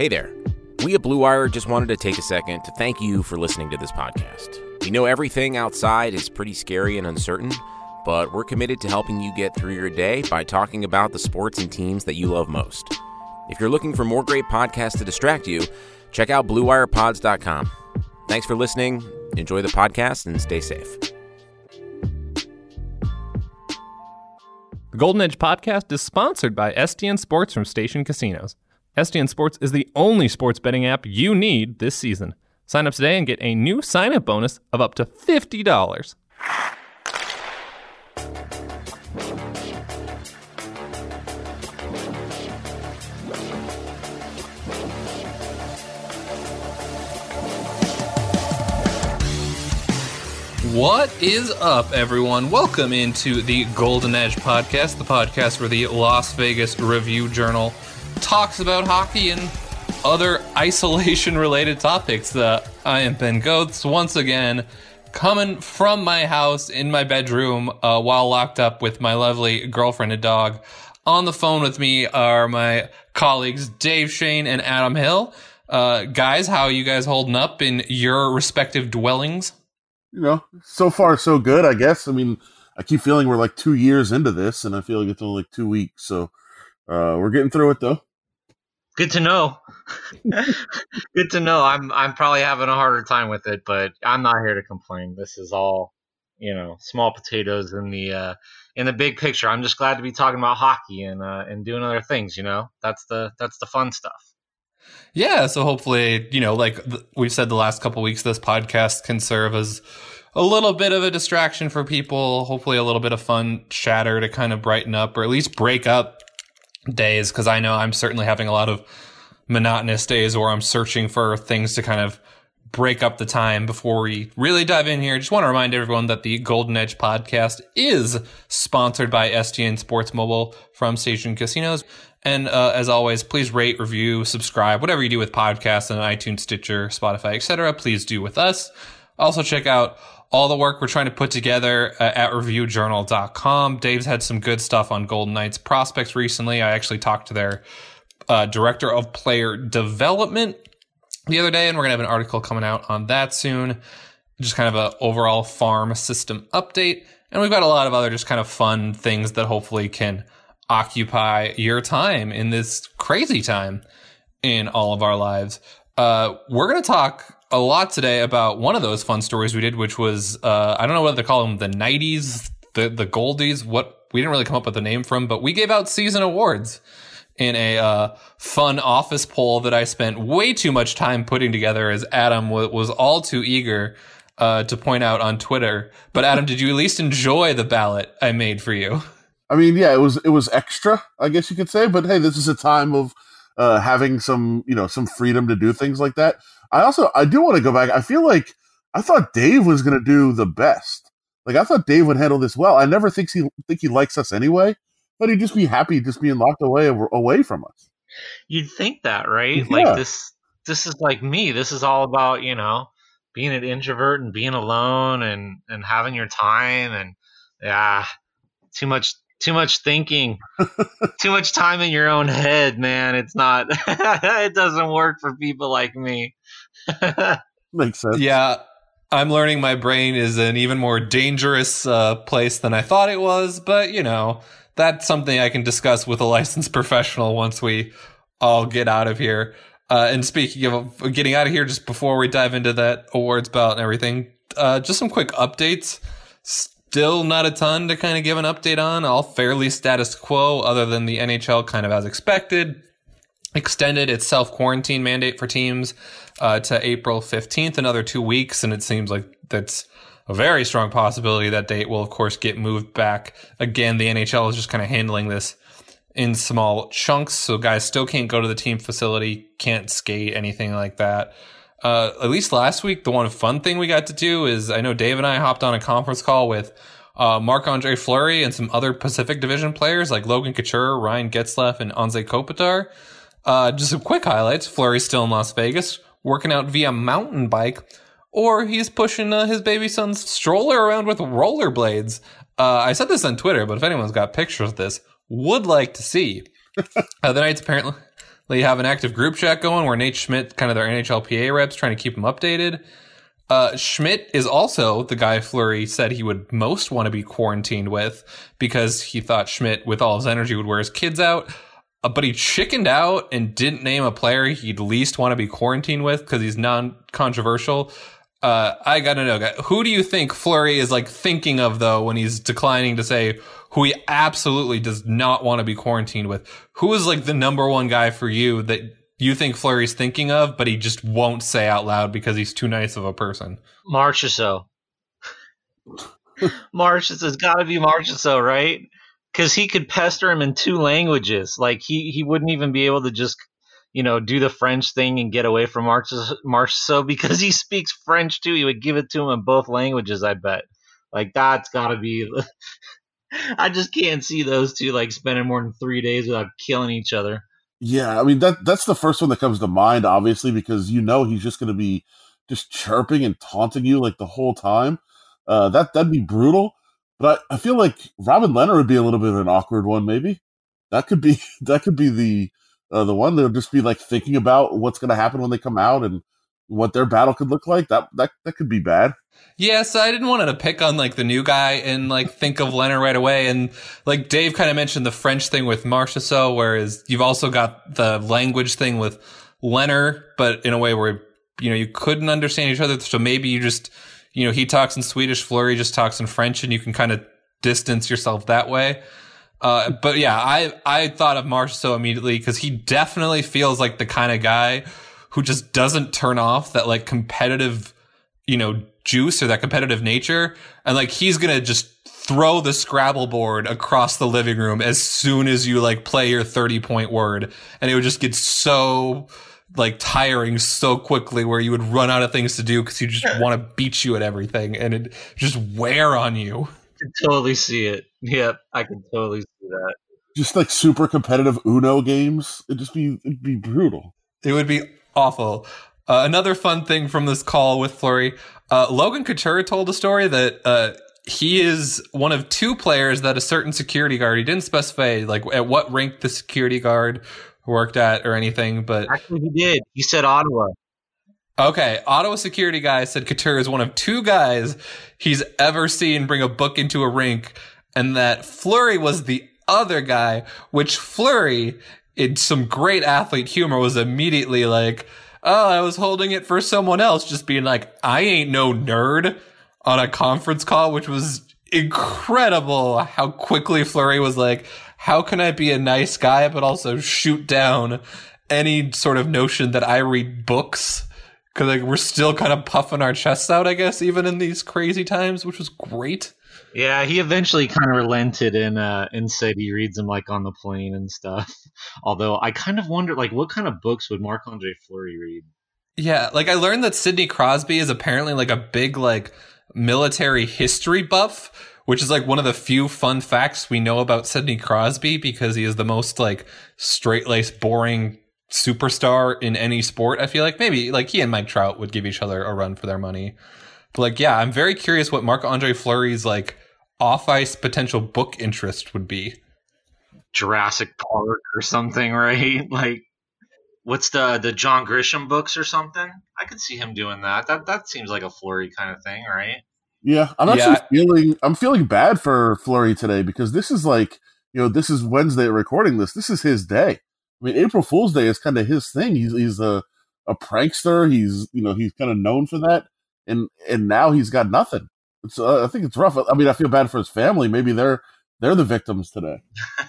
Hey there. We at Blue Wire just wanted to take a second to thank you for listening to this podcast. We know everything outside is pretty scary and uncertain, but we're committed to helping you get through your day by talking about the sports and teams that you love most. If you're looking for more great podcasts to distract you, check out BlueWirePods.com. Thanks for listening. Enjoy the podcast and stay safe. The Golden Edge podcast is sponsored by STN Sports from Station Casinos. STN Sports is the only sports betting app you need this season. Sign up today and get a new sign-up bonus of up to $50. What is up, everyone? Welcome into the Golden Edge podcast, the podcast where the Las Vegas Review-Journal talks about hockey and other isolation-related topics. I am Ben Goetz, once again, coming from my house in my bedroom while locked up with my lovely girlfriend and dog. On the phone with me are my colleagues Dave Shane and Adam Hill. Guys, how are you guys holding up in your respective dwellings? You know, so far so good, I guess. I mean, I keep feeling we're like 2 years into this, and I feel like it's only like 2 weeks. So we're getting through it, though. Good to know. Good to know. I'm probably having a harder time with it, but I'm not here to complain. This is all, small potatoes in the big picture. I'm just glad to be talking about hockey and doing other things. That's the fun stuff. Yeah, so hopefully, like we've said the last couple weeks, this podcast can serve as a little bit of a distraction for people, hopefully a little bit of fun chatter to kind of brighten up or at least break up days, because I know I'm certainly having a lot of monotonous days where I'm searching for things to kind of break up the time. Before we really dive in here, I just want to remind everyone that the Golden Edge podcast is sponsored by STN Sports Mobile from Station Casinos. And as always, please rate, review, subscribe, whatever you do with podcasts on iTunes, Stitcher, Spotify, etc. Please do with us. Also, check out all the work we're trying to put together at reviewjournal.com. Dave's had some good stuff on Golden Knights prospects recently. I actually talked to their director of player development the other day, and we're going to have an article coming out on that soon. Just kind of an overall farm system update. And we've got a lot of other just kind of fun things that hopefully can occupy your time in this crazy time in all of our lives. We're going to talk a lot today about one of those fun stories we did, which was, I don't know whether to call them the Knighties, the Goldies, what we didn't really come up with a name from, but we gave out season awards in a fun office poll that I spent way too much time putting together, as Adam was all too eager to point out on Twitter. But Adam, did you at least enjoy the ballot I made for you? I mean, yeah, it was extra, I guess you could say. But hey, this is a time of having some freedom to do things like that. I do want to go back. I feel like I thought Dave was going to do the best. Like, I thought Dave would handle this well. I never think he likes us anyway, but he'd just be happy just being locked away from us. You'd think that, right? Yeah. Like this is like me. This is all about, being an introvert and being alone and having your time and too much thinking, too much time in your own head, man. It's not, it doesn't work for people like me. Makes sense. Yeah, I'm learning my brain is an even more dangerous place than I thought it was, but that's something I can discuss with a licensed professional once we all get out of here. And speaking of getting out of here, just before we dive into that awards ballot and everything, just some quick updates. Still not a ton to kind of give an update on, all fairly status quo, other than the NHL kind of as expected extended its self-quarantine mandate for teams to April 15th, another 2 weeks, and it seems like that's a very strong possibility that date will, of course, get moved back. Again, the NHL is just kind of handling this in small chunks, so guys still can't go to the team facility, can't skate, anything like that. At least last week, the one fun thing we got to do is, I know Dave and I hopped on a conference call with Marc-Andre Fleury and some other Pacific Division players like Logan Couture, Ryan Getzlaf, and Anze Kopitar. Just some quick highlights. Fleury's still in Las Vegas, working out via mountain bike, or he's pushing his baby son's stroller around with rollerblades. I said this on Twitter, but if anyone's got pictures of this, would like to see. The Knights They have an active group chat going where Nate Schmidt, kind of their NHLPA reps, trying to keep them updated. Schmidt is also the guy Fleury said he would most want to be quarantined with because he thought Schmidt, with all his energy, would wear his kids out. But he chickened out and didn't name a player he'd least want to be quarantined with because he's non-controversial. I gotta know, who do you think Fleury is like thinking of though when he's declining to say who he absolutely does not want to be quarantined with? Who is like the number one guy for you that you think Fleury's thinking of, but he just won't say out loud because he's too nice of a person? Marchessault. It's got to be Marchessault, right? Because he could pester him in 2 languages. Like he wouldn't even be able to just, do the French thing and get away from Marchessault because he speaks French too. He would give it to him in both languages, I bet. Like that's got to be. I just can't see those two like spending more than 3 days without killing each other. Yeah, I mean that's the first one that comes to mind, obviously, because he's just going to be just chirping and taunting you like the whole time. That'd be brutal. But I feel like Robin Lehner would be a little bit of an awkward one. Maybe that could be the one that'll just be like thinking about what's going to happen when they come out and what their battle could look like. That could be bad. Yeah, so I didn't want to pick on like the new guy and like think of Lehner right away. And like Dave kind of mentioned the French thing with Marchessault, whereas you've also got the language thing with Lehner, but in a way where, you couldn't understand each other. So maybe you just, he talks in Swedish, Fleury just talks in French, and you can kind of distance yourself that way. But yeah, I thought of Marchessault immediately because he definitely feels like the kind of guy who just doesn't turn off that like competitive, juice or that competitive nature. And like, he's going to just throw the Scrabble board across the living room as soon as you like play your 30-point word. And it would just get so like tiring so quickly where you would run out of things to do because you just want to beat you at everything and it just wear on you. I can totally see it. Yep, I can totally see that. Just like super competitive Uno games. It'd be brutal. It would be awful. Another fun thing from this call with Fleury, Logan Couture told a story that he is one of 2 players that a certain security guard, he didn't specify like at what rank the security guard worked at or anything, but actually he did. He said Ottawa. Okay, Ottawa security guy said Couture is one of 2 guys he's ever seen bring a book into a rink, and that Fleury was the other guy, which Fleury, in some great athlete humor, was immediately like, oh, I was holding it for someone else, just being like, I ain't no nerd on a conference call, which was incredible how quickly Fleury was like, how can I be a nice guy but also shoot down any sort of notion that I read books? Because like, we're still kind of puffing our chests out, I guess, even in these crazy times, which was great. Yeah, he eventually kind of relented and said he reads them like on the plane and stuff. Although I kind of wonder, like, what kind of books would Marc-Andre Fleury read? Yeah, like I learned that Sidney Crosby is apparently like a big like military history buff, which is like one of the few fun facts we know about Sidney Crosby because he is the most like straight-laced, boring superstar in any sport. I feel like maybe like he and Mike Trout would give each other a run for their money. But like, yeah, I'm very curious what Marc-Andre Fleury's like off-ice potential book interest would be. Jurassic Park or something, right? Like, what's the John Grisham books or something? I could see him doing that. That seems like a Fleury kind of thing, right? Yeah, I'm feeling bad for Fleury today because this is like, this is Wednesday recording this. This is his day. I mean, April Fool's Day is kind of his thing. He's a prankster. He's kind of known for that. And now he's got nothing. It's I think it's rough. I mean, I feel bad for his family. Maybe they're the victims today.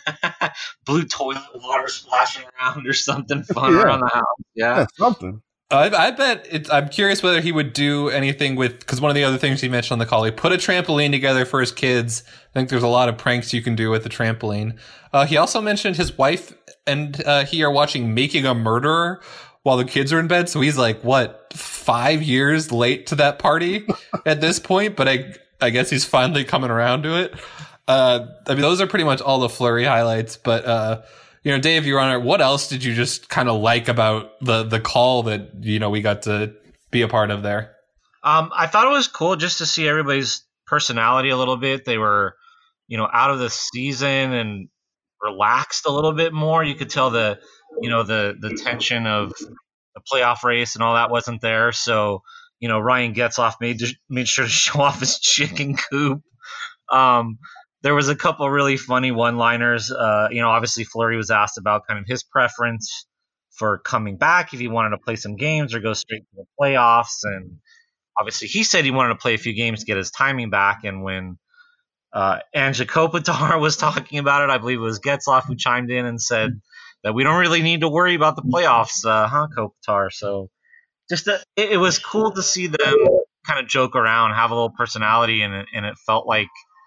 Blue toilet water splashing around or something fun around the house. Yeah, something. I bet I'm curious whether he would do anything with, because one of the other things he mentioned on the call, he put a trampoline together for his kids. I think there's a lot of pranks you can do with the trampoline. He also mentioned his wife and he are watching Making a Murderer while the kids are in bed. So he's like, what, 5 years late to that party at this point? But I guess he's finally coming around to it. I mean, those are pretty much all the Fleury highlights. But, Dave, Your Honor, what else did you just kind of like about the call that, we got to be a part of there? I thought it was cool just to see everybody's personality a little bit. They were, out of the season and relaxed a little bit more. You could tell the the tension of the playoff race and all that wasn't there. So, Ryan Getzlaf made sure to show off his chicken coop. There was a couple really funny one-liners. Obviously Fleury was asked about kind of his preference for coming back, if he wanted to play some games or go straight to the playoffs. And obviously he said he wanted to play a few games to get his timing back. And when Anja Kopitar was talking about it, I believe it was Getzlaf who chimed in and said that we don't really need to worry about the playoffs, Kopitar? So it was cool to see them kind of joke around, have a little personality, and it felt like,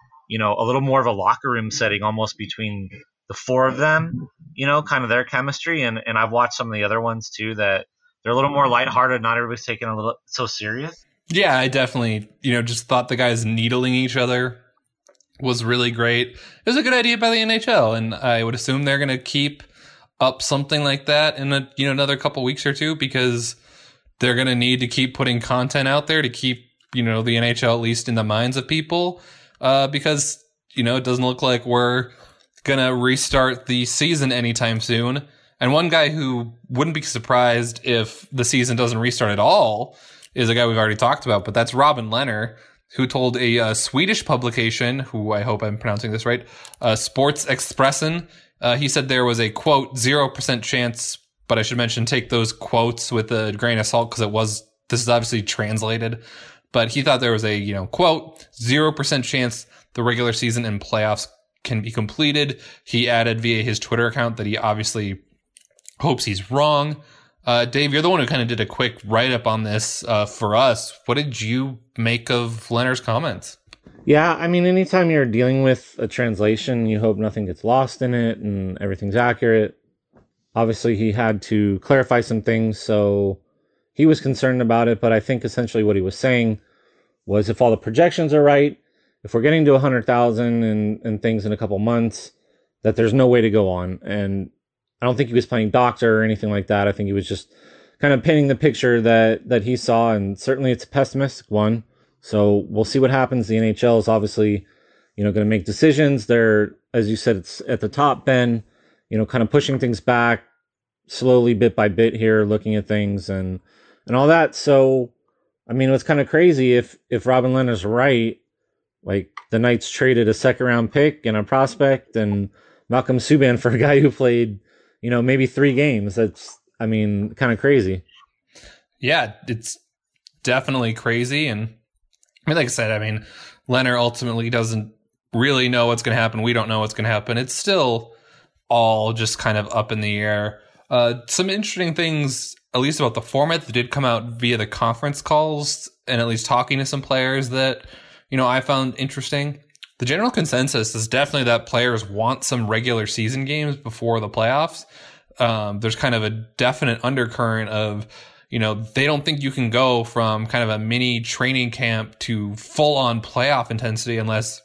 a little more of a locker room setting almost between the four of them, kind of their chemistry. And I've watched some of the other ones too, that they're a little more lighthearted. Not everybody's taking a little so serious. Yeah, I definitely, just thought the guys needling each other was really great. It was a good idea by the NHL, and I would assume they're going to keep up something like that in another couple weeks or two, because they're going to need to keep putting content out there to keep, the NHL at least in the minds of people, because, it doesn't look like we're going to restart the season anytime soon. And one guy who wouldn't be surprised if the season doesn't restart at all is a guy we've already talked about, but that's Robin Lehner, who told a Swedish publication, who I hope I'm pronouncing this right, Sports Expressen, he said there was a, quote, 0% chance, but I should mention, take those quotes with a grain of salt, because this is obviously translated, but he thought there was a, quote, 0% chance the regular season and playoffs can be completed. He added via his Twitter account that he obviously hopes he's wrong. Dave, you're the one who kind of did a quick write-up on this for us. What did you make of Lehner's comments? Yeah, I mean, anytime you're dealing with a translation, you hope nothing gets lost in it and everything's accurate. Obviously, he had to clarify some things, so he was concerned about it, but I think essentially what he was saying was, if all the projections are right, if we're getting to 100,000 and things in a couple months, that there's no way to go on. And I don't think he was playing doctor or anything like that. I think he was just kind of painting the picture that he saw, and certainly it's a pessimistic one. So we'll see what happens. The NHL is obviously, going to make decisions. They're, as you said, it's at the top, Ben, kind of pushing things back slowly, bit by bit here, looking at things and all that. So, I mean, it's kind of crazy if Robin Lehner's right, like the Knights traded a second round pick and a prospect and Malcolm Subban for a guy who played, maybe 3 games. That's, I mean, kind of crazy. Yeah, it's definitely crazy. And I mean, like I said, Lehner ultimately doesn't really know what's going to happen. We don't know what's going to happen. It's still all just kind of up in the air. Some interesting things, at least about the format, that did come out via the conference calls and at least talking to some players that, I found interesting. The general consensus is definitely that players want some regular season games before the playoffs. There's kind of a definite undercurrent of, they don't think you can go from kind of a mini training camp to full on playoff intensity unless,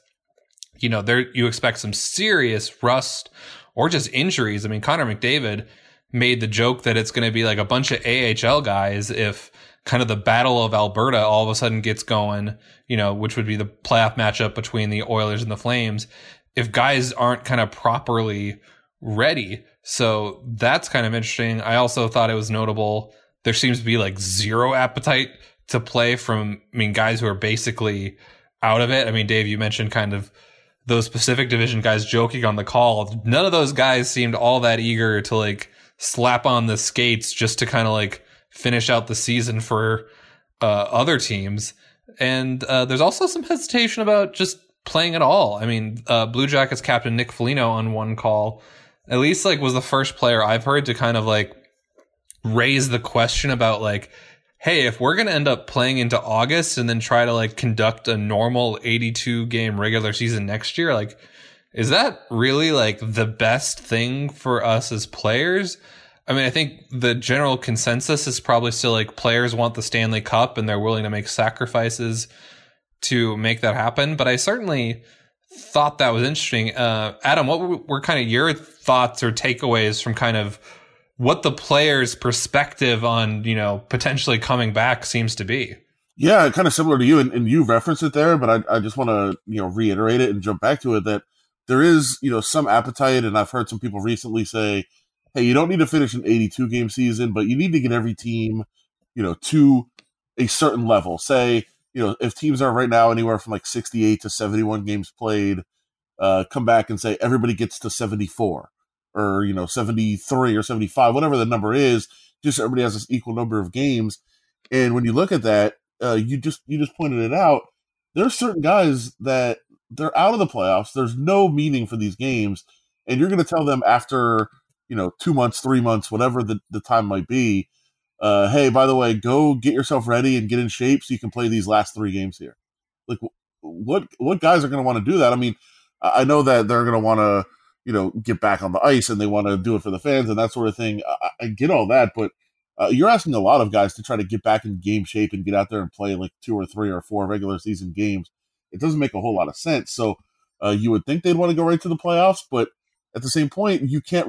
you expect some serious rust or just injuries. I mean, Connor McDavid made the joke that it's going to be like a bunch of AHL guys if kind of the Battle of Alberta all of a sudden gets going, which would be the playoff matchup between the Oilers and the Flames, if guys aren't kind of properly ready. So that's kind of interesting. I also thought it was notable. There seems to be like zero appetite to play from, guys who are basically out of it. Dave, you mentioned kind of those Pacific Division guys joking on the call. None of those guys seemed all that eager to like slap on the skates just to kind of like finish out the season for other teams. And there's also some hesitation about just playing at all. Blue Jackets captain Nick Foligno on one call, at least like was the first player I've heard to kind of like raise the question about like, hey, if we're going to end up playing into August and then try to like conduct a normal 82 game regular season next year, like, is that really like the best thing for us as players? I think the general consensus is probably still like players want the Stanley Cup and they're willing to make sacrifices to make that happen. But I certainly thought that was interesting. Adam, what were kind of your thoughts or takeaways from kind of what the players' perspective on, potentially coming back seems to be? Yeah, kind of similar to you, and you referenced it there, but I just want to, reiterate it and jump back to it, that there is, some appetite, and I've heard some people recently say, hey, you don't need to finish an 82 game season, but you need to get every team, to a certain level. Say, if teams are right now anywhere from like 68 to 71 games played, come back and say everybody gets to 74 or 73 or 75, whatever the number is, just so everybody has this equal number of games. And when you look at that, you just pointed it out. There's certain guys that they're out of the playoffs. There's no meaning for these games, and you're going to tell them after 2 months, 3 months, whatever the time might be. Hey, by the way, go get yourself ready and get in shape so you can play these last 3 games here. Like, what guys are going to want to do that? I mean, I know that they're going to want to, get back on the ice and they want to do it for the fans and that sort of thing. I get all that, but you're asking a lot of guys to try to get back in game shape and get out there and play like 2 or 3 or 4 regular season games. It doesn't make a whole lot of sense. So you would think they'd want to go right to the playoffs, but at the same point, you can't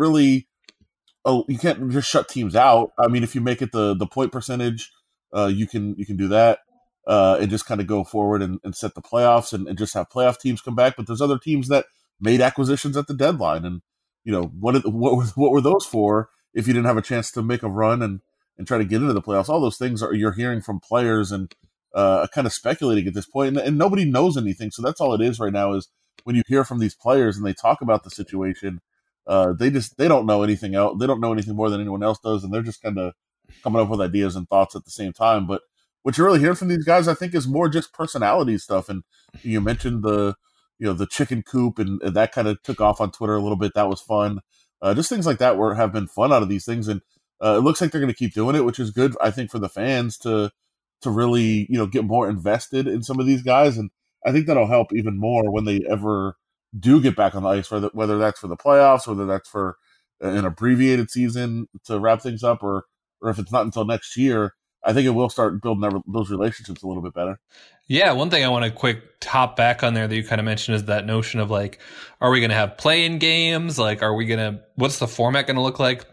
just shut teams out. I mean, if you make it the point percentage, you can do that and just kind of go forward and set the playoffs and just have playoff teams come back. But there's other teams that made acquisitions at the deadline, and what were those for if you didn't have a chance to make a run and try to get into the playoffs? All those things you're hearing from players and kind of speculating at this point, and nobody knows anything. So that's all it is right now, is when you hear from these players and they talk about the situation, they don't know anything else. They don't know anything more than anyone else does, and they're just kind of coming up with ideas and thoughts at the same time. But what you're really hearing from these guys, I think, is more just personality stuff. And you mentioned the chicken coop, and that kind of took off on Twitter a little bit. That was fun. Just things like that have been fun out of these things, and it looks like they're going to keep doing it, which is good, I think, for the fans to really get more invested in some of these guys, and I think that'll help even more when they ever do get back on the ice, whether that's for the playoffs, whether that's for an abbreviated season to wrap things up, or if it's not until next year. I think it will start building those relationships a little bit better. Yeah, one thing I want to quick hop back on there that you kind of mentioned is that notion of like, are we going to have play-in games? Like, what's the format going to look like?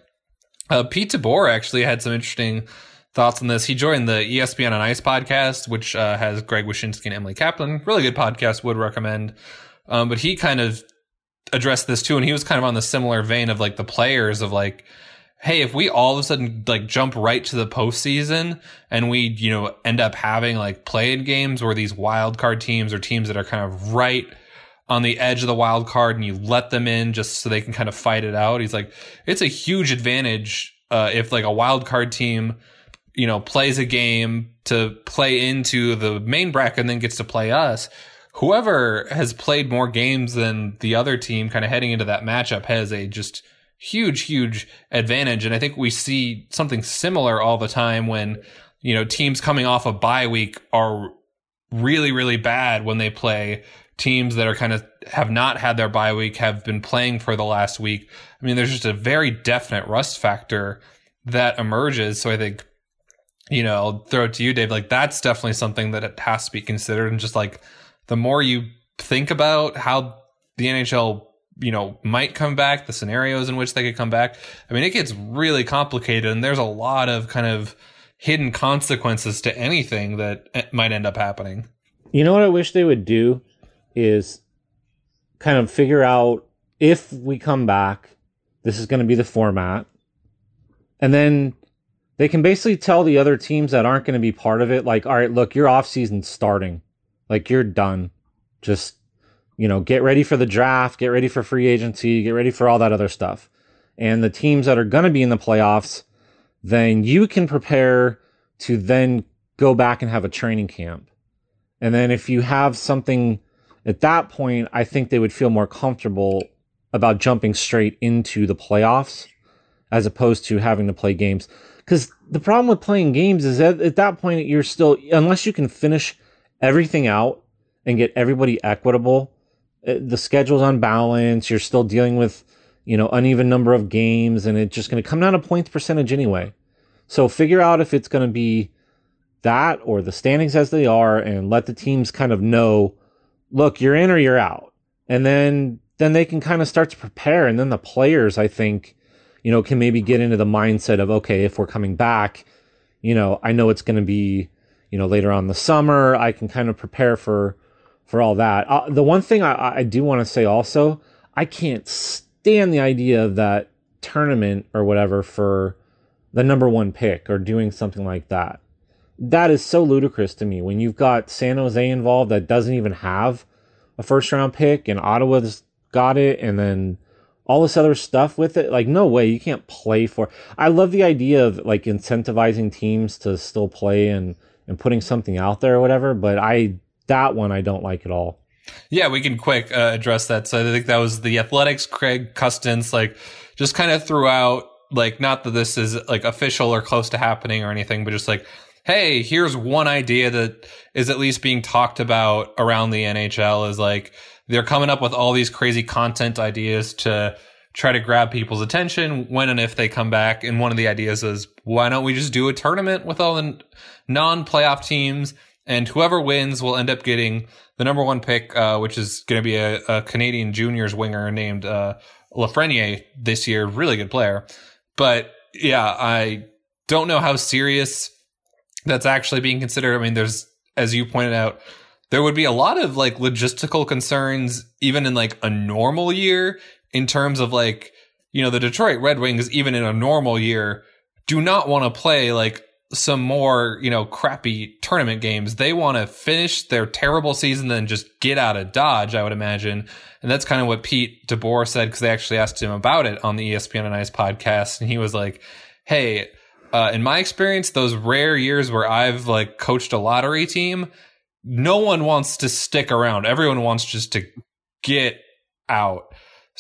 Pete DeBoer actually had some interesting thoughts on this. He joined the ESPN on Ice podcast, which has Greg Wyshynski and Emily Kaplan. Really good podcast, would recommend. But he kind of addressed this too, and he was kind of on the similar vein of like the players of like, hey, if we all of a sudden like jump right to the postseason and we, end up having like play-in games where these wild card teams or teams that are kind of right on the edge of the wild card and you let them in just so they can kind of fight it out. He's like, it's a huge advantage if like a wild card team, plays a game to play into the main bracket and then gets to play us. Whoever has played more games than the other team kind of heading into that matchup has a just huge advantage. And I think we see something similar all the time when, teams coming off a bye week are really bad when they play teams that are kind of have not had their bye week, have been playing for the last week. I mean, there's just a very definite rust factor that emerges. So I think, I'll throw it to you, Dave. Like, that's definitely something that it has to be considered. And just like the more you think about how the NHL might come back, the scenarios in which they could come back, I mean, it gets really complicated, and there's a lot of kind of hidden consequences to anything that might end up happening. You know what I wish they would do is kind of figure out, if we come back, this is going to be the format, and then they can basically tell the other teams that aren't going to be part of it, like, all right, look, your off season's starting, like, you're done. Just get ready for the draft, get ready for free agency, get ready for all that other stuff. And the teams that are going to be in the playoffs, then you can prepare to then go back and have a training camp. And then if you have something at that point, I think they would feel more comfortable about jumping straight into the playoffs as opposed to having to play games. Because the problem with playing games is that at that point, you're still, unless you can finish everything out and get everybody equitable, the schedule's unbalanced, you're still dealing with, uneven number of games, and it's just going to come down to points percentage anyway. So figure out if it's going to be that or the standings as they are, and let the teams kind of know, look, you're in or you're out. And then they can kind of start to prepare. And then the players, I think, can maybe get into the mindset of, okay, if we're coming back, I know it's going to be, later on in the summer. I can kind of prepare for all that. The one thing I do want to say also, I can't stand the idea that tournament or whatever for the number 1 pick or doing something like that. That is so ludicrous to me when you've got San Jose involved that doesn't even have a first round pick, and Ottawa's got it, and then all this other stuff with it. Like, no way, you can't play for. I love the idea of like incentivizing teams to still play and putting something out there or whatever, but that one I don't like at all. Yeah, we can quick address that. So I think that was the Athletics, Craig Custance, like just kind of threw out, like, not that this is like official or close to happening or anything, but just like, hey, here's one idea that is at least being talked about around the NHL, is like they're coming up with all these crazy content ideas to try to grab people's attention when and if they come back. And one of the ideas is, why don't we just do a tournament with all the non-playoff teams, and whoever wins will end up getting the number 1 pick, which is going to be a Canadian juniors winger named Lafreniere this year. Really good player. But yeah, I don't know how serious that's actually being considered. I mean, there's, as you pointed out, there would be a lot of like logistical concerns even in like a normal year, in terms of like, you know, the Detroit Red Wings, even in a normal year, do not want to play like some more, you know, crappy tournament games. They want to finish their terrible season and just get out of Dodge, I would imagine. And that's kind of what Pete DeBoer said, because they actually asked him about it on the ESPN on Ice podcast. And he was like, hey, in my experience, those rare years where I've like coached a lottery team, no one wants to stick around. Everyone wants just to get out.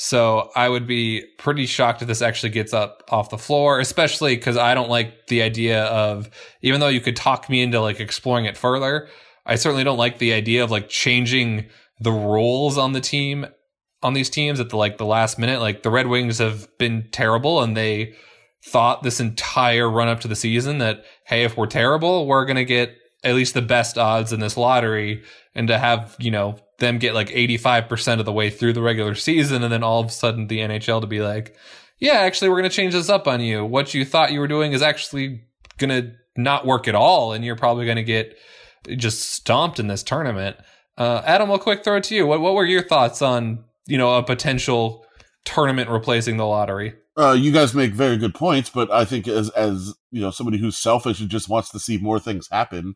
So I would be pretty shocked if this actually gets up off the floor, especially because I don't like the idea of, even though you could talk me into like exploring it further, I certainly don't like the idea of like changing the rules on the team, on these teams at the like the last minute. Like the Red Wings have been terrible, and they thought this entire run up to the season that, hey, if we're terrible, we're going to get at least the best odds in this lottery, and to have, you know, them get like 85% of the way through the regular season, and then all of a sudden the NHL to be like, yeah, actually, we're going to change this up on you. What you thought you were doing is actually going to not work at all, and you're probably going to get just stomped in this tournament. Adam, I'll quick throw it to you. What were your thoughts on, you know, a potential tournament replacing the lottery? You guys make very good points, but I think as you know, somebody who's selfish and just wants to see more things happen,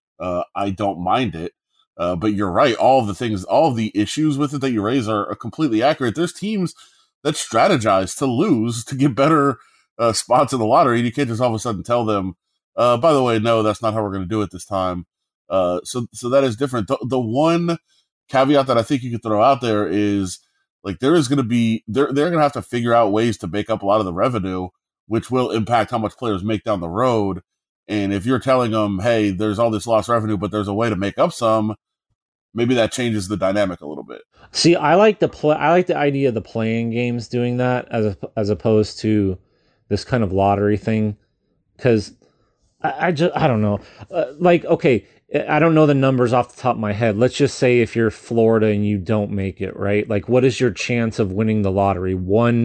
I don't mind it. But you're right. All of the issues with it that you raise are completely accurate. There's teams that strategize to lose to get better spots in the lottery. You can't just all of a sudden tell them, by the way, no, that's not how we're going to do it this time. So that is different. The one caveat that I think you could throw out there is, like, there is going to be, they're going to have to figure out ways to make up a lot of the revenue, which will impact how much players make down the road. And if you're telling them, hey, there's all this lost revenue, but there's a way to make up some, maybe that changes the dynamic a little bit. See, I like the idea of the playing games doing that as opposed to this kind of lottery thing, because I don't know. Like, okay, I don't know the numbers off the top of my head. Let's just say if you're Florida and you don't make it, right? Like, what is your chance of winning the lottery?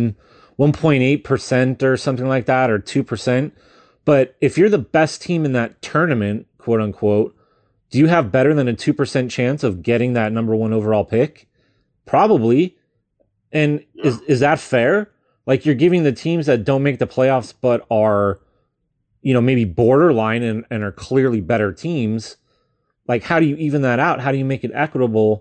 1.8% or something like that, or 2%. But if you're the best team in that tournament, quote unquote, do you have better than a 2% chance of getting that number 1 overall pick? Probably. And is that fair? Like, you're giving the teams that don't make the playoffs but are, you know, maybe borderline and are clearly better teams. Like, how do you even that out? How do you make it equitable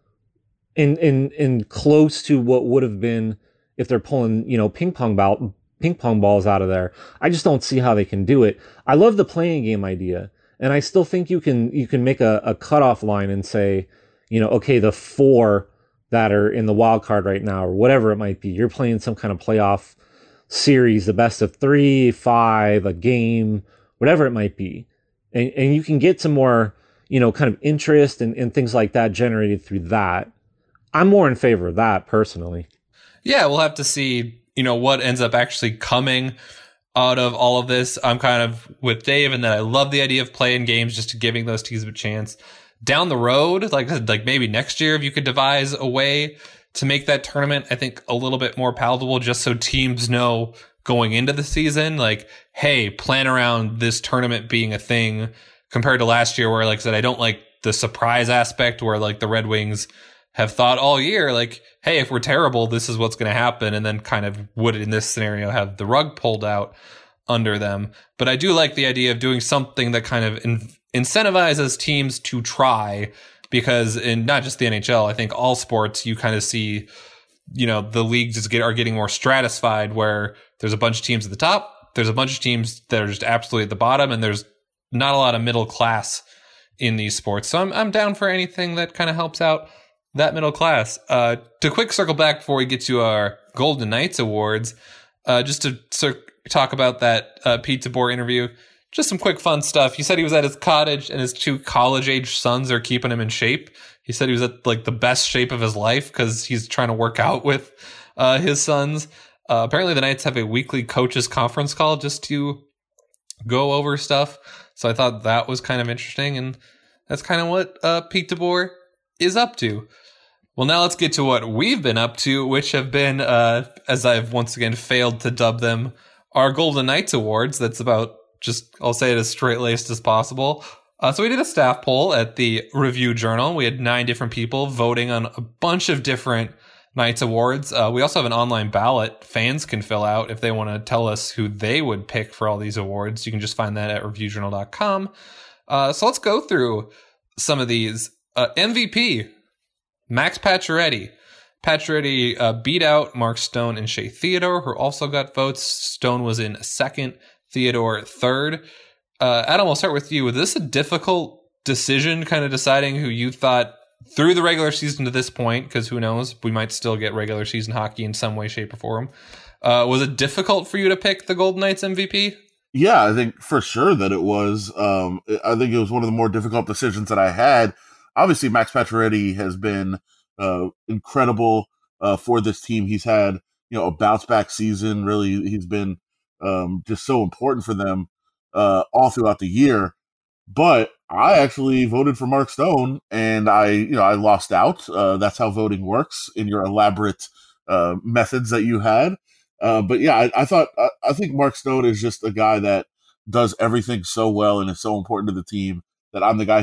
in close to what would have been if they're pulling, you know, ping pong balls out of there? I just don't see how they can do it. I love the playing game idea, and I still think you can make a cutoff line and say, you know, okay, the 4 that are in the wild card right now, or whatever it might be, you're playing some kind of playoff series, the best of 3, 5, a game, whatever it might be, and you can get some more, you know, kind of interest and things like that generated through that. I'm more in favor of that personally. Yeah, we'll have to see, you know, what ends up actually coming out of all of this. I'm kind of with Dave in that I love the idea of playing games, just to giving those teams a chance down the road. Like maybe next year, if you could devise a way to make that tournament, I think, a little bit more palatable, just so teams know going into the season, like, hey, plan around this tournament being a thing, compared to last year where, like I said, I don't like the surprise aspect where, like, the Red Wings have thought all year, like, hey, if we're terrible, this is what's going to happen, and then kind of would, in this scenario, have the rug pulled out under them. But I do like the idea of doing something that kind of incentivizes teams to try, because in not just the NHL, I think all sports, you kind of see, the leagues are getting more stratified, where there's a bunch of teams at the top, there's a bunch of teams that are just absolutely at the bottom, and there's not a lot of middle class in these sports. So I'm down for anything that kind of helps out that middle class. To quick circle back before we get to our Golden Knights awards, just to talk about that Pete DeBoer interview, just some quick fun stuff. He said he was at his cottage and his 2 college-age sons are keeping him in shape. He said he was at like the best shape of his life because he's trying to work out with his sons. Apparently the Knights have a weekly coaches conference call just to go over stuff. So I thought that was kind of interesting, and that's kind of what Pete DeBoer is up to. Well, now let's get to what we've been up to, which have been, as I've once again failed to dub them, our Golden Knights awards. That's about, I'll say it as straight-laced as possible. So we did a staff poll at the Review Journal. We had 9 different people voting on a bunch of different Knights awards. We also have an online ballot fans can fill out if they want to tell us who they would pick for all these awards. You can just find that at reviewjournal.com. So let's go through some of these. MVP, Max Pacioretty. Pacioretty beat out Mark Stone and Shea Theodore, who also got votes. Stone was in second, Theodore third. Adam, I'll start with you. Was this a difficult decision, kind of deciding who you thought through the regular season to this point? Because who knows, we might still get regular season hockey in some way, shape, or form. Was it difficult for you to pick the Golden Knights MVP? Yeah, I think for sure that it was. I think it was one of the more difficult decisions that I had. Obviously, Max Pacioretty has been incredible for this team. He's had a bounce back season. Really, he's been just so important for them all throughout the year. But I actually voted for Mark Stone, and I lost out. That's how voting works in your elaborate methods that you had. But yeah, I think Mark Stone is just a guy that does everything so well and is so important to the team that I'm the guy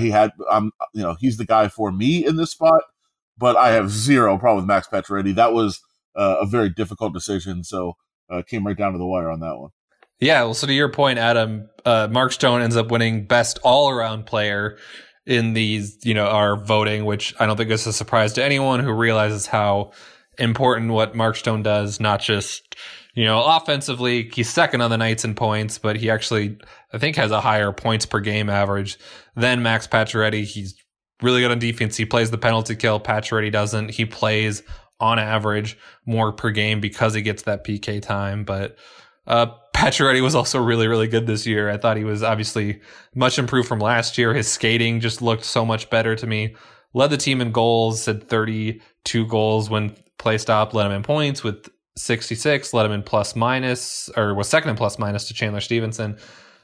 he's the guy for me in this spot. But I have zero problem with Max Pacioretty. That was a very difficult decision, so came right down to the wire on that one. Yeah, well, so to your point, Adam, Mark Stone ends up winning best all-around player in these, our voting, which I don't think is a surprise to anyone who realizes how important what Mark Stone does, not just, offensively. He's second on the Knights in points, but he actually, I think, has a higher points per game average than Max Pacioretty. He's really good on defense. He plays the penalty kill. Pacioretty doesn't. He plays, on average, more per game because he gets that PK time, but Pacioretty was also really, really good this year. I thought he was obviously much improved from last year. His skating just looked so much better to me. Led the team in goals, had 32 goals when play stopped, led him in points with 66, led him in plus minus, or was second in plus minus to Chandler Stevenson.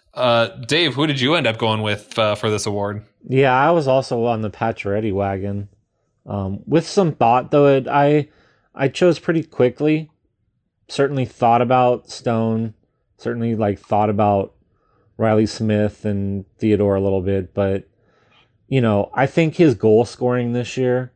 Dave, who did you end up going with for this award? Yeah, I was also on the Pacioretty wagon. With some thought, though, I chose pretty quickly. Certainly thought about Stone, certainly thought about Riley Smith and Theodore a little bit, but I think his goal scoring this year,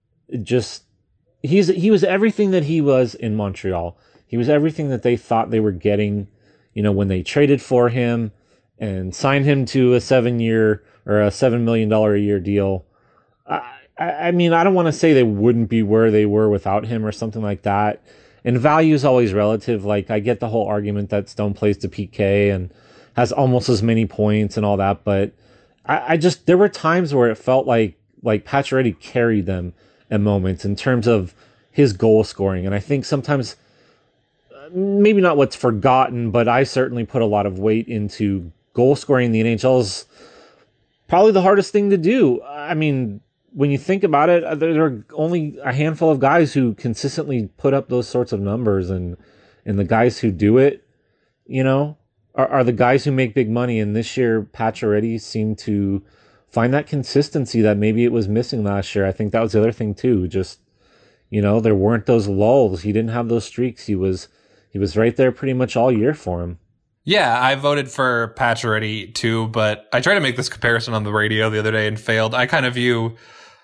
he was everything that he was in Montreal. He was everything that they thought they were getting, when they traded for him and signed him to a 7-year or a $7 million a year deal. I mean, I don't want to say they wouldn't be where they were without him or something like that. And value is always relative. I get the whole argument that Stone plays to PK and has almost as many points and all that, but I just, there were times where it felt like Pacioretty carried them at moments in terms of his goal scoring. And I think sometimes, maybe not what's forgotten, but I certainly put a lot of weight into goal scoring in the NHL is probably the hardest thing to do. I mean, when you think about it, there are only a handful of guys who consistently put up those sorts of numbers, and the guys who do it, are the guys who make big money. And this year, Pacioretty seemed to find that consistency that maybe it was missing last year. I think that was the other thing too. Just, there weren't those lulls. He didn't have those streaks. He was right there pretty much all year for him. Yeah, I voted for Pacioretty too, but I tried to make this comparison on the radio the other day and failed. I kind of view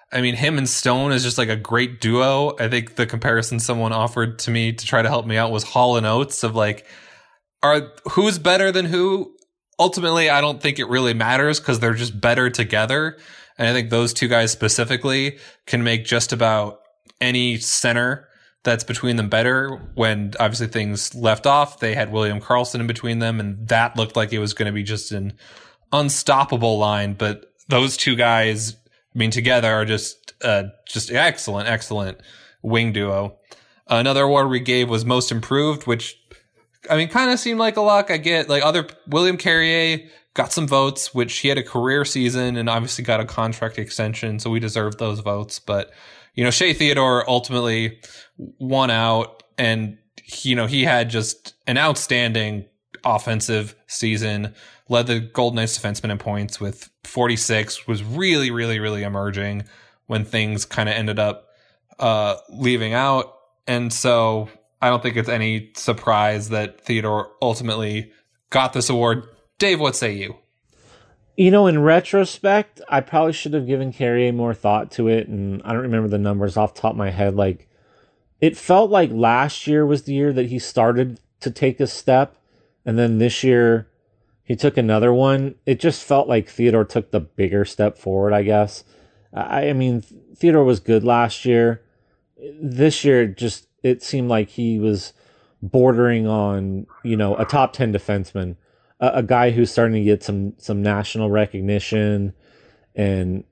I mean, him and Stone is just like a great duo. I think the comparison someone offered to me to try to help me out was Hall and Oates of like, who's better than who? Ultimately, I don't think it really matters because they're just better together. And I think those two guys specifically can make just about any center that's between them better. When obviously things left off, they had William Karlsson in between them, and that looked like it was going to be just an unstoppable line. But those two guys, I mean, together are just excellent wing duo. Another award we gave was Most Improved, which, I mean, kind of seemed like a lock. I get like William Carrier got some votes, which he had a career season and obviously got a contract extension, so we deserved those votes. But, you know, Shea Theodore ultimately won out, and, you know, he had just an outstanding offensive season, led the Golden Knights defenseman in points with 46, was really, really, really emerging when things kind of ended up leaving out. And so I don't think it's any surprise that Theodore ultimately got this award. Dave, what say you? You know, in retrospect, I probably should have given Carrier more thought to it, and I don't remember the numbers off the top of my head. Like, it felt like last year was the year that he started to take a step, and then this year he took another one. It just felt like Theodore took the bigger step forward, I guess. I mean, Theodore was good last year. This year, it seemed like he was bordering on, you know, a top 10 defenseman, a guy who's starting to get some national recognition, and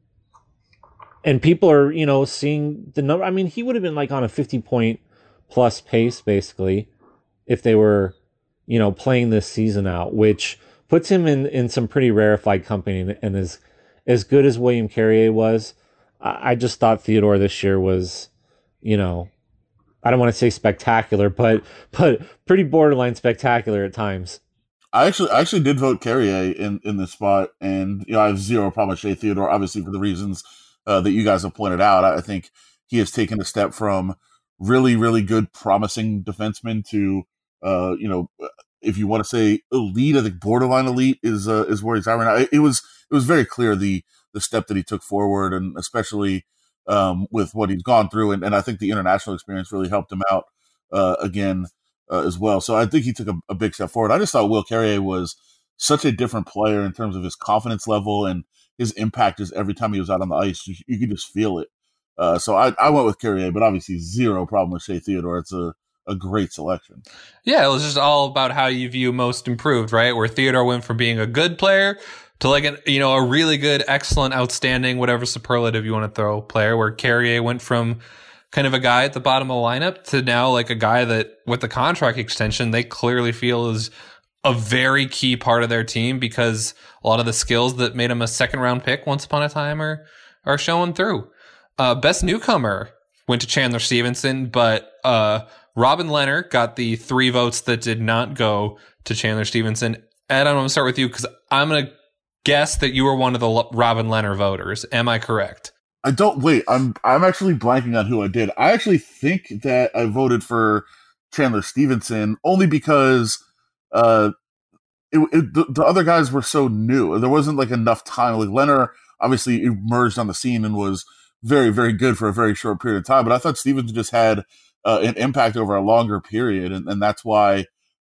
people are, you know, seeing the number. I mean, he would have been like on a 50-point plus pace basically if they were, you know, playing this season out, which puts him in some pretty rarefied company. And as good as William Carrier was, I just thought Theodore this year was, you know, I don't want to say spectacular, but pretty borderline spectacular at times. I actually did vote Carrier in this spot, and, you know, I have zero problem with Shea Theodore, obviously for the reasons that you guys have pointed out. I think he has taken a step from really, really good, promising defenseman to, you know, if you want to say elite, I think borderline elite is where he's at right now. It was very clear the step that he took forward, and especially with what he's gone through, and I think the international experience really helped him out again as well. So I think he took a big step forward. I just thought Will Carrier was such a different player in terms of his confidence level and his impact. Just every time he was out on the ice, you could just feel it. So I went with Carrier, but obviously zero problem with Shea Theodore. It's a great selection. Yeah, it was just all about how you view Most Improved, right? Where Theodore went from being a good player to like a really good, excellent, outstanding, whatever superlative you want to throw player, where Carrier went from kind of a guy at the bottom of the lineup to now like a guy that with the contract extension, they clearly feel is a very key part of their team, because a lot of the skills that made him a second round pick once upon a time are showing through. Best newcomer went to Chandler Stevenson, but Robin Lehner got the 3 votes that did not go to Chandler Stevenson. Ed, I'm going to start with you because I'm going to guess that you were one of the Robin Lehner voters. Am I correct? I'm actually blanking on who I did. I actually think that I voted for Chandler Stevenson only because the other guys were so new. There wasn't like enough time. Like Lehner obviously emerged on the scene and was very, very good for a very short period of time. But I thought Stevenson just had an impact over a longer period, and that's why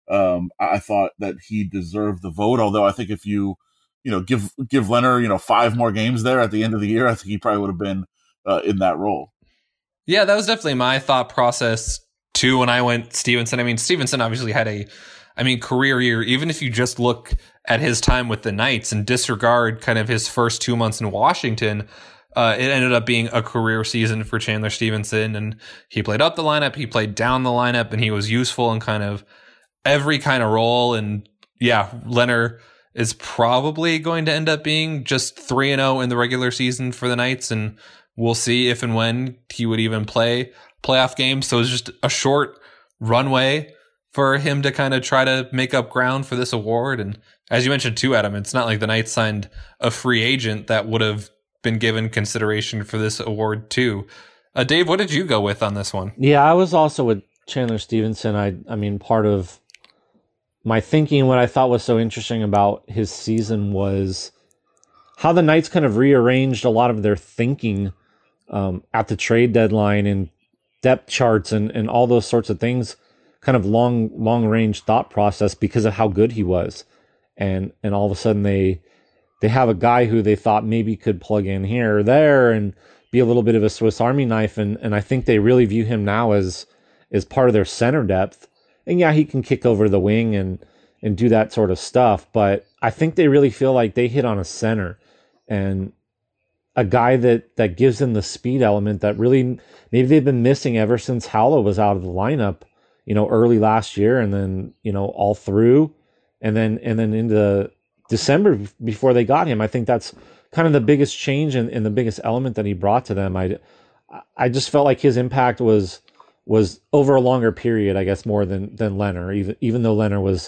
I thought that he deserved the vote. Although I think if you give Lehner 5 more games there at the end of the year, I think he probably would have been in that role. Yeah, that was definitely my thought process too when I went Stevenson. I mean, Stevenson obviously had a career year. Even if you just look at his time with the Knights and disregard kind of his first 2 months in Washington, it ended up being a career season for Chandler Stevenson. And he played up the lineup, he played down the lineup, and he was useful in kind of every kind of role. And yeah, Lehner is probably going to end up being just 3-0 in the regular season for the Knights, and we'll see if and when he would even play playoff games. So it's just a short runway for him to kind of try to make up ground for this award. And as you mentioned too, Adam, it's not like the Knights signed a free agent that would have been given consideration for this award too. Dave, what did you go with on this one? Yeah, I was also with Chandler Stevenson. I mean, part of my thinking, what I thought was so interesting about his season was how the Knights kind of rearranged a lot of their thinking at the trade deadline and depth charts and all those sorts of things, kind of long range thought process because of how good he was. And all of a sudden they have a guy who they thought maybe could plug in here or there and be a little bit of a Swiss Army knife. And I think they really view him now as part of their center depth. And yeah, he can kick over the wing and do that sort of stuff. But I think they really feel like they hit on a center and a guy that gives them the speed element that really maybe they've been missing ever since Howell was out of the lineup, early last year, and then, all through, and then into December before they got him. I think that's kind of the biggest change and the biggest element that he brought to them. I just felt like his impact was over a longer period, I guess, more than Leonard, even though Leonard was,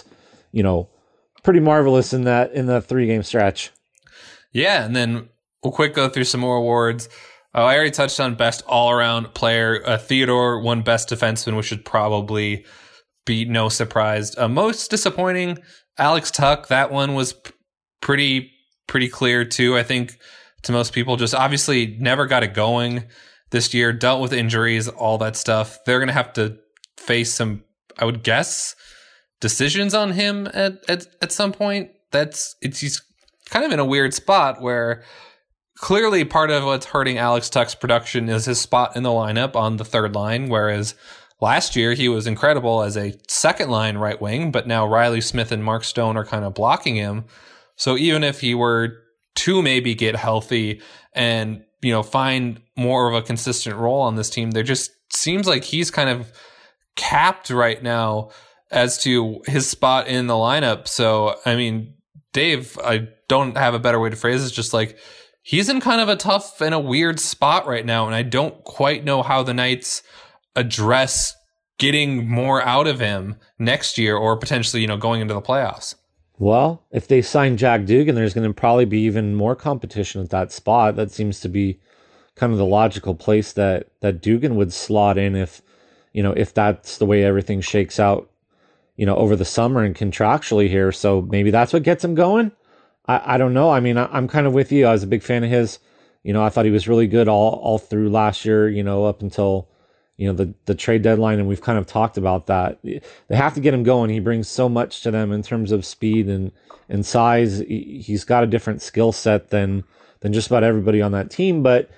pretty marvelous in the 3-game stretch. Yeah, and then we'll quick go through some more awards. I already touched on best all-around player. Theodore won best defenseman, which should probably be no surprise. Most disappointing, Alex Tuch. That one was pretty clear too. I think to most people, just obviously never got it going this year. Dealt with injuries, all that stuff. They're gonna have to face some, I would guess, decisions on him at some point. He's kind of in a weird spot where clearly part of what's hurting Alex Tuch's production is his spot in the lineup on the third line, whereas last year he was incredible as a second line right wing, but now Riley Smith and Mark Stone are kind of blocking him. So even if he were to maybe get healthy and, find more of a consistent role on this team, there just seems like he's kind of capped right now as to his spot in the lineup. So, I mean, Dave, I don't have a better way to phrase it. Just like he's in kind of a tough and a weird spot right now. And I don't quite know how the Knights address getting more out of him next year or potentially, going into the playoffs. Well, if they sign Jack Dugan, there's going to probably be even more competition at that spot. That seems to be kind of the logical place that Dugan would slot in if that's the way everything shakes out, over the summer and contractually here. So maybe that's what gets him going. I don't know. I mean, I'm kind of with you. I was a big fan of his. I thought he was really good all through last year, up until, the trade deadline. And we've kind of talked about that. They have to get him going. He brings so much to them in terms of speed and size. He's got a different skill set than just about everybody on that team. But,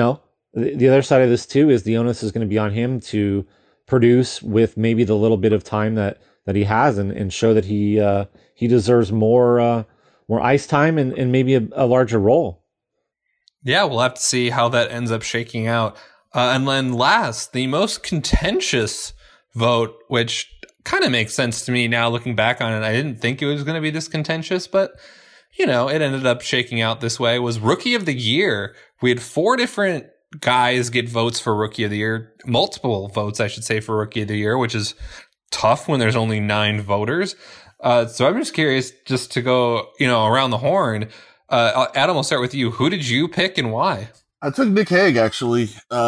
the other side of this too is the onus is going to be on him to produce with maybe the little bit of time that he has and show that he deserves more ice time and maybe a larger role. Yeah, we'll have to see how that ends up shaking out. And then last, the most contentious vote, which kind of makes sense to me now looking back on it. I didn't think it was going to be this contentious, but it ended up shaking out this way, was Rookie of the Year. We had 4 different guys get votes for Rookie of the Year, multiple votes, I should say, for Rookie of the Year, which is tough when there's only 9 voters. So I'm just curious, just to go, around the horn. Adam, we'll start with you. Who did you pick and why? I took Nick Hague, actually.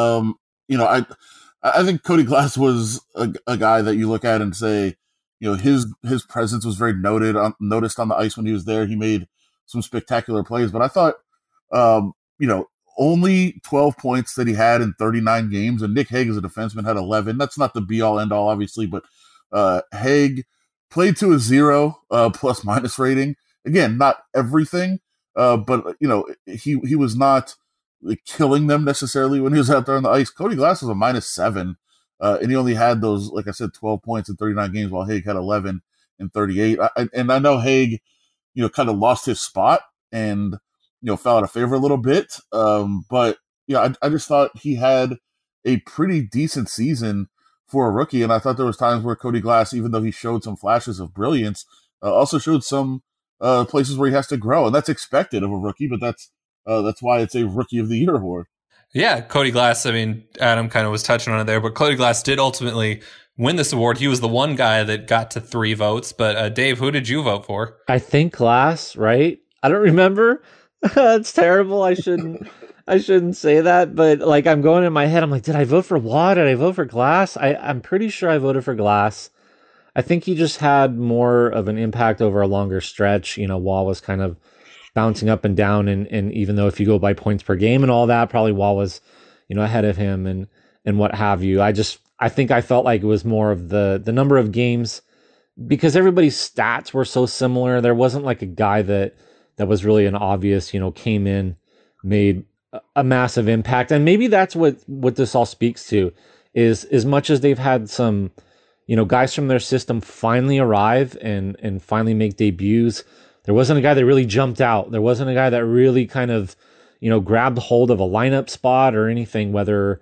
I think Cody Glass was a guy that you look at and say, his presence was very noticed on the ice when he was there. He made some spectacular plays, but I thought, only 12 points that he had in 39 games, and Nick Hague as a defenseman had 11. That's not the be-all, end-all, obviously, but Hague played to a 0 plus-minus rating. Again, not everything, but, he was not killing them necessarily when he was out there on the ice. Cody Glass was a -7, and he only had those, like I said, 12 points in 39 games, while Hague had 11 in 38. And I know Hague, kind of lost his spot and, fell out of favor a little bit. But, I just thought he had a pretty decent season for a rookie. And I thought there was times where Cody Glass, even though he showed some flashes of brilliance, also showed some places where he has to grow. And that's expected of a rookie, but that's why it's a Rookie of the Year award. Yeah, Cody Glass, I mean, Adam kind of was touching on it there, but Cody Glass did ultimately win this award. He was the one guy that got to 3 votes. But Dave, who did you vote for? I think Glass, right? I don't remember. It's terrible. I shouldn't say that, but like I'm going in my head, I'm like, did I vote for Waugh? Did I vote for Glass? I'm pretty sure I voted for Glass. I think he just had more of an impact over a longer stretch. Waugh was kind of bouncing up and down, and even though if you go by points per game and all that, probably Waugh was, ahead of him and what have you. I think I felt like it was more of the number of games, because everybody's stats were so similar. There wasn't like a guy that was really an obvious, came in, made a massive impact. And maybe that's what this all speaks to, is as much as they've had some, guys from their system finally arrive and finally make debuts, there wasn't a guy that really jumped out. There wasn't a guy that really kind of, grabbed hold of a lineup spot or anything, whether,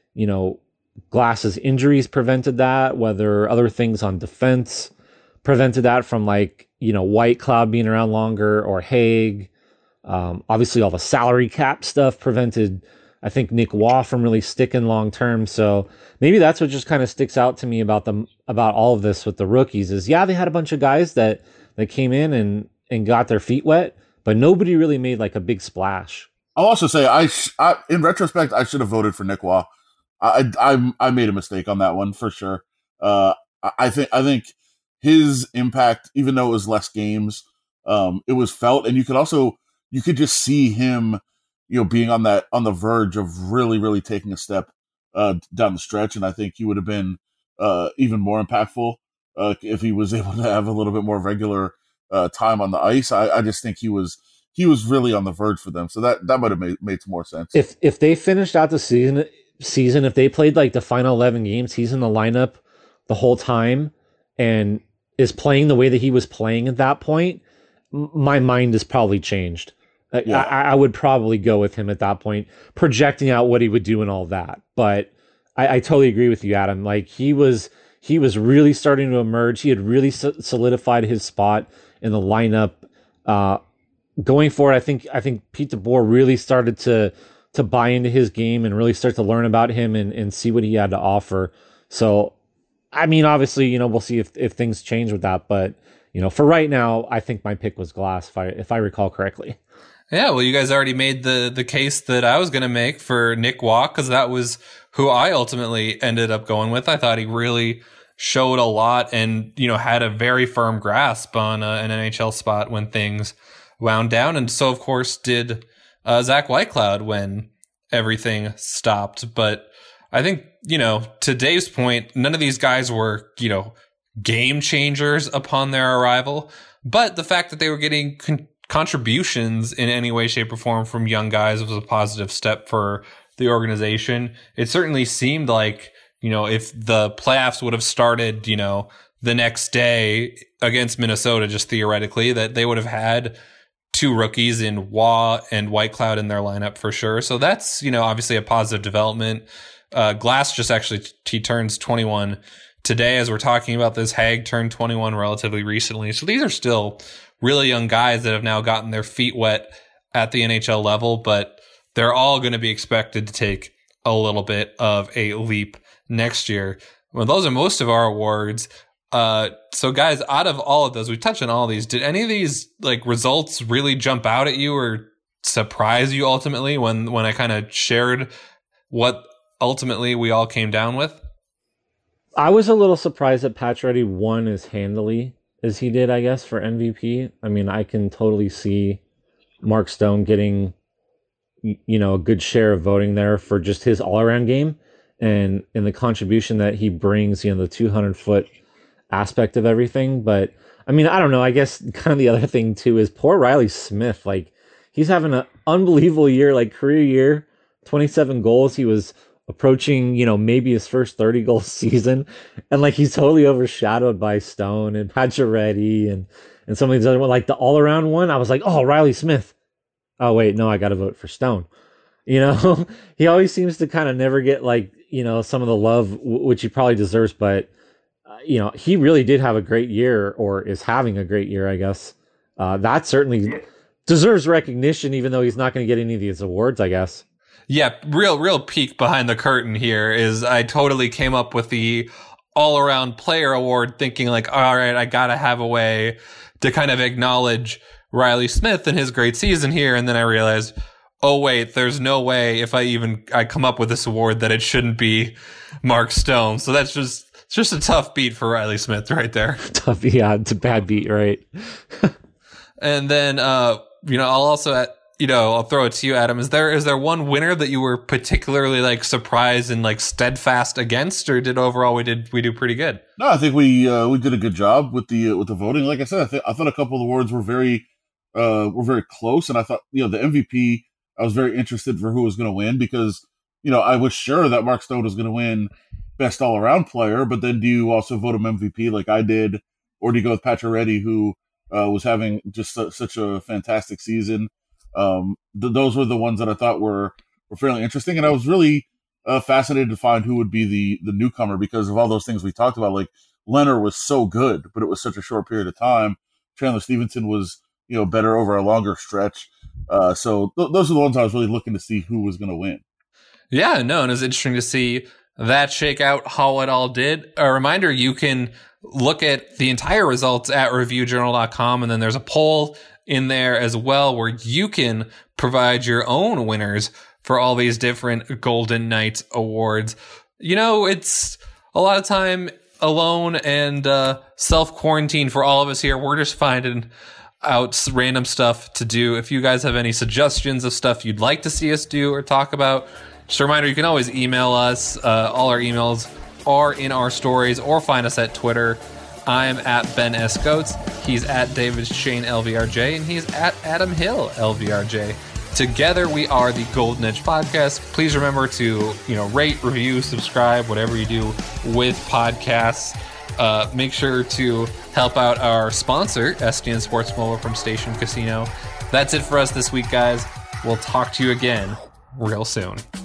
Glass's injuries prevented that, whether other things on defense prevented that from White Cloud being around longer, or Haig. Obviously all the salary cap stuff prevented, I think, Nick Waugh from really sticking long term. So maybe that's what just kind of sticks out to me about all of this with the rookies is, yeah, they had a bunch of guys that came in and got their feet wet, but nobody really made like a big splash. I'll also say, I in retrospect, I should have voted for Nick Waugh. I made a mistake on that one for sure. I think his impact, even though it was less games, it was felt, and you could just see him, being on the verge of really, really taking a step down the stretch. And I think he would have been even more impactful if he was able to have a little bit more regular time on the ice. I just think he was really on the verge for them. So that might have made some more sense. If they finished out the season, if they played like the final 11 games, he's in the lineup the whole time and is playing the way that he was playing at that point, my mind has probably changed. Yeah. I would probably go with him at that point, projecting out what he would do and all that. But I totally agree with you, Adam. Like he was really starting to emerge. He had really solidified his spot in the lineup. Going forward, I think Pete DeBoer really started to buy into his game and really start to learn about him and see what he had to offer. So, I mean, obviously, we'll see if things change with that. But, for right now, I think my pick was Glass, if I recall correctly. Yeah, well, you guys already made the case that I was going to make for Nick Waugh, because that was who I ultimately ended up going with. I thought he really showed a lot and, had a very firm grasp on an NHL spot when things wound down. And so, of course, did Zach Whitecloud when everything stopped. But I think, to Dave's point, none of these guys were, game changers upon their arrival. But the fact that they were getting contributions in any way, shape, or form from young guys was a positive step for the organization. It certainly seemed like, if the playoffs would have started, the next day against Minnesota, just theoretically, that they would have had two rookies in Waugh and Whitecloud in their lineup for sure. So that's, obviously a positive development. Glass he turns 21 today as we're talking about this. Haig turned 21 relatively recently. So these are still really young guys that have now gotten their feet wet at the NHL level, but they're all going to be expected to take a little bit of a leap next year. Well, those are most of our awards. So guys, out of all of those, we touched on all of these. Did any of these results really jump out at you or surprise you ultimately when I kind of shared what ultimately we all came down with? I was a little surprised that Pacioretty won as handily as he did, I guess, for MVP. I mean, I can totally see Mark Stone getting, a good share of voting there for just his all-around game and the contribution that he brings, the 200-foot aspect of everything. But I mean, I don't know. I guess kind of the other thing too is poor Riley Smith. He's having an unbelievable year, career year, 27 goals. He was approaching, maybe his first 30 goal season. And he's totally overshadowed by Stone and Pacioretty and some of these other ones, the all around one. I was like, oh, Riley Smith. Oh, wait, no, I got to vote for Stone. He always seems to kind of never get some of the love, which he probably deserves. But, he really did have a great year, or is having a great year, I guess. That certainly deserves recognition, even though he's not going to get any of these awards, I guess. Yeah, real peek behind the curtain here is I totally came up with the all-around player award thinking all right, I got to have a way to kind of acknowledge Riley Smith and his great season here. And then I realized, oh, wait, there's no way if I come up with this award that it shouldn't be Mark Stone. So that's just a tough beat for Riley Smith right there. Tough, yeah, it's a bad beat, right? And then, I'll also I'll throw it to you, Adam. Is there one winner that you were particularly like surprised and like steadfast against, or did overall we do pretty good? No, I think we did a good job with the voting. Like I said, I thought a couple of the awards were very close, and I thought the MVP, I was very interested for who was going to win, because I was sure that Mark Stone was going to win best all around player, but then do you also vote him MVP like I did, or do you go with Pacioretty, who was having just such a fantastic season? Those were the ones that I thought were fairly interesting, and I was really fascinated to find who would be the newcomer, because of all those things we talked about. Like, Leonard was so good, but it was such a short period of time. Chandler Stevenson was better over a longer stretch. So those are the ones I was really looking to see who was going to win. Yeah, no, and it was interesting to see that shake out, how it all did. A reminder, you can look at the entire results at reviewjournal.com, and then there's a poll in there as well where you can provide your own winners for all these different Golden Knights awards. It's a lot of time alone and self-quarantine for all of us here. We're just finding out random stuff to do. If you guys have any suggestions of stuff you'd like to see us do or talk about, just a reminder, you can always email us. All our emails are in our stories, or find us at Twitter. I'm at Ben S. Goats. He's at David Shane LVRJ, and he's at Adam Hill LVRJ. Together, we are the Golden Edge Podcast. Please remember to, rate, review, subscribe, whatever you do with podcasts. Make sure to help out our sponsor, SDN Sports Mobile from Station Casino. That's it for us this week, guys. We'll talk to you again real soon.